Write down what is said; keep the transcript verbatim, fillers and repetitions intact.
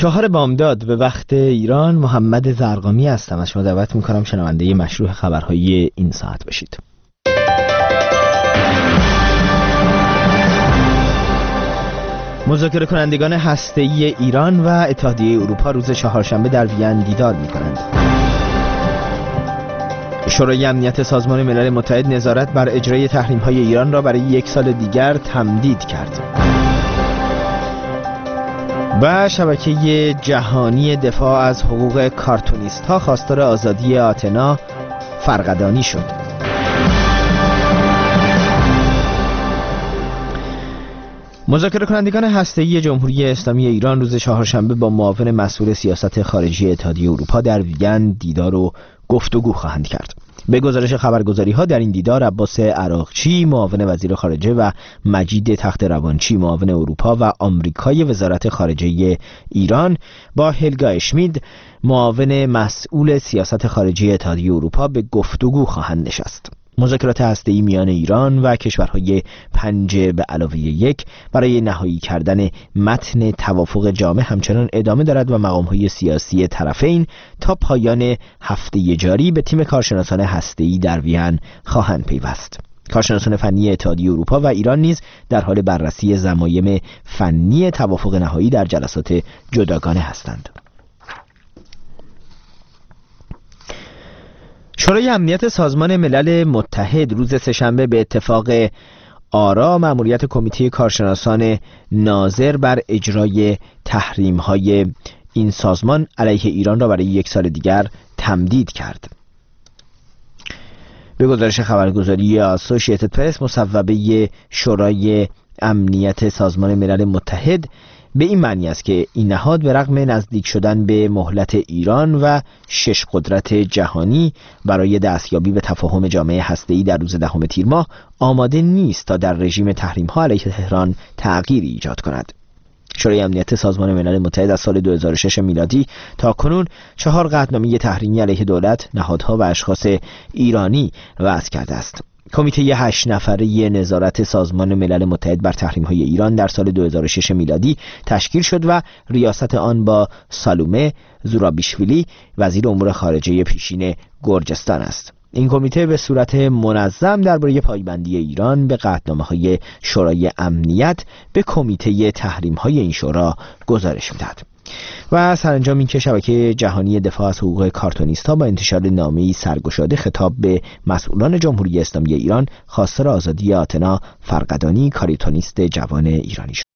چهار بامداد به وقت ایران، محمد زرقامی هستم. از شما دعوت میکنم شنونده مشروع خبرهای این ساعت باشید. مذاکره کنندگان هسته‌ای ایران و اتحادیه اروپا روز چهارشنبه در وین دیدار میکنند. شورای امنیت سازمان ملل متحد نظارت بر اجرای تحریم‌های ایران را برای یک سال دیگر تمدید کرد. و شبکه جهانی دفاع از حقوق کارتونیست‌ها خواستار آزادی آتنا فرقدانی شد. مذاکره کنندگان هسته‌ای جمهوری اسلامی ایران روز چهارشنبه با معاون مسئول سیاست خارجی اتحادیه اروپا در وین دیدار و گفتگو خواهند کرد. به گزارش خبرگزاری‌ها در این دیدار عباس عراقچی معاون وزیر خارجه و مجید تخت روانچی معاون اروپا و آمریکای وزارت خارجه ایران با هلگا اشمید معاون مسئول سیاست خارجی اتحادیه اروپا به گفتگو خواهند نشست. مذاکرات هسته‌ای میان ایران و کشورهای پنج به علاوه یک برای نهایی کردن متن توافق جامع همچنان ادامه دارد و مقام‌های سیاسی طرفین تا پایان هفته جاری به تیم کارشناسان هسته‌ای در وین خواهند پیوست. کارشناسان فنی اتحادیه اروپا و ایران نیز در حال بررسی ضمایم فنی توافق نهایی در جلسات جداگانه هستند. شورای امنیت سازمان ملل متحد روز سه‌شنبه به اتفاق آرا مأموریت کمیته کارشناسان ناظر بر اجرای تحریم‌های این سازمان علیه ایران را برای یک سال دیگر تمدید کرد. به گزارش خبرگزاری اسوسییتد پرس، مصوبه شورای امنیت سازمان ملل متحد به این معنی است که این نهاد به رغم نزدیک شدن به مهلت ایران و شش قدرت جهانی برای دستیابی به تفاهم جامع هسته‌ای در روز دهم تیر ماه آماده نیست تا در رژیم تحریم‌ها علیه تهران تغییری ایجاد کند. شورای امنیت سازمان ملل متحد از سال دو هزار و شش میلادی تا کنون چهار قطعنامه تحریمی علیه دولت، نهادها و اشخاص ایرانی وضع کرده است. کمیته هشت نفره نظارت سازمان ملل متحد بر تحریم‌های ایران در سال دو هزار و شش میلادی تشکیل شد و ریاست آن با سالومه زورابیشویلی وزیر امور خارجه پیشین گرجستان است. این کمیته به صورت منظم درباره پایبندی ایران به قطعنامه‌های شورای امنیت به کمیته تحریم‌های این شورا گزارش می‌دهد. و سرانجام اینکه شبکه جهانی دفاع از حقوق کارتونیست‌ها با انتشار نامه‌ای سرگشاده خطاب به مسئولان جمهوری اسلامی ایران خواستار آزادی آتنا فرقدانی کارتونیست جوان ایرانی شد.